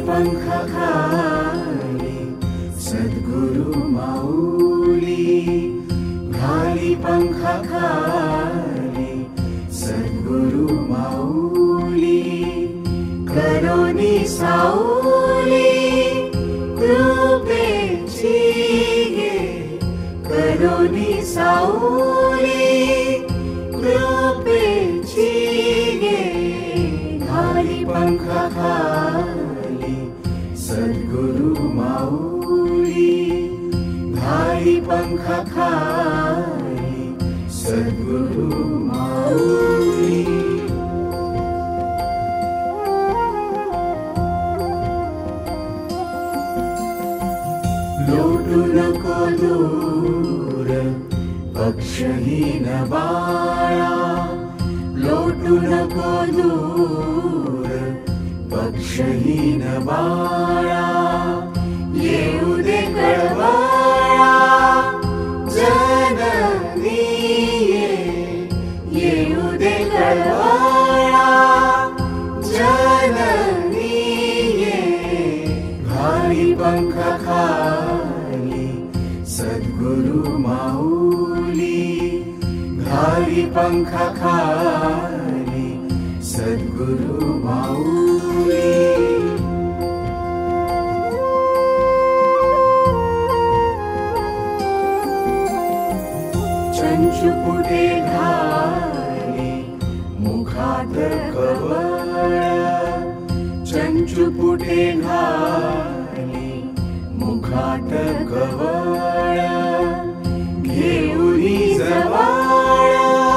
पंख खाली सद्गुरु माऊली, घाली पंख खाली सद्गुरु माऊली, करोनी साऊली कृपेची गे, करोनी साऊली कृपेची गे, घाली पंख खाली सद्गुरु माऊली, घाली पंख खाली सद्गुरु माऊली। लोटू नको दूर पक्षहीन बाळा, लोटू नको दूर पक्षहीन बाळा, येऊ दे कळवळा जननी ये, येऊ दे कळवळा जननी ये, घाली पंख खाली सद्गुरु माऊली, घाली पंख खाली सद्गुरु माऊली। चंचुपुटे घाली मुखात कवळ, चंचुपुटे घाली मुखात कवळ, घेऊनी जवळ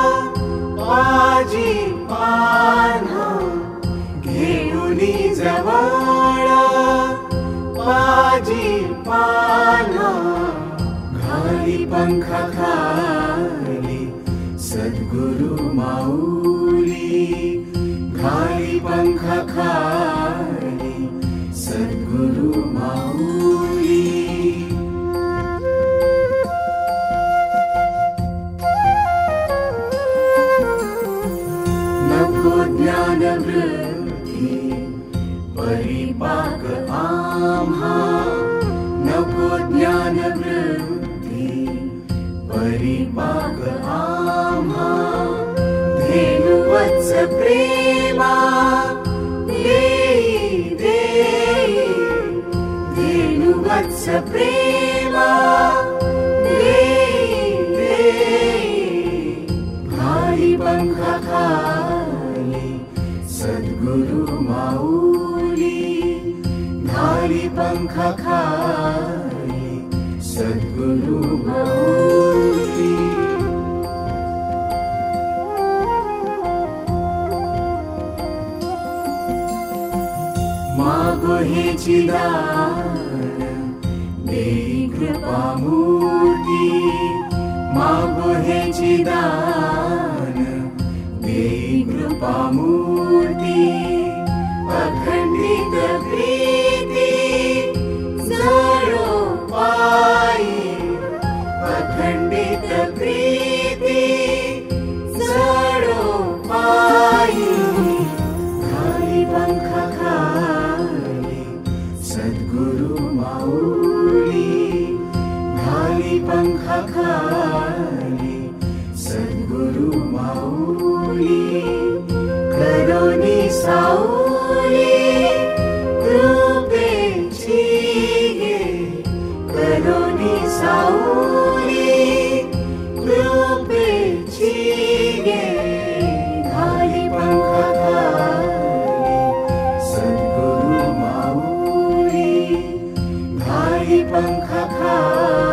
पाजी पान्हा, घेऊनी जवळ पाजी पान्हा, घाली पंख खाली सद्गुरु माऊली, घाली पंख खाली सद्गुरु माऊली। नको ज्ञान वृत्ती परिपाक आम्हा, नको ज्ञान वृत्ती परिपाक आम्हा, धेनुवत्स प्रेमा देई देई, धेनुवत्स प्रेमा देई देई, घाली पंख खाली सद्गुरु माऊली, घाली पंख खाली सद्गुरु माऊली। मागो हेची दान देई कृपामूर्ती, मागो हेची दान देई कृपामूर्ती, अखंडित प्रीती जळो पायी, अखंडित प्रीती जळो पायी, घाली पंख खाली सद्गुरु माऊली, घाली पंख खाली सद्गुरु माऊली, करोनी साऊली कृपेची गे, करोनी साऊली कृपेची गे, घाली पंख खाली सद्गुरु माऊली, घाली पंख खाली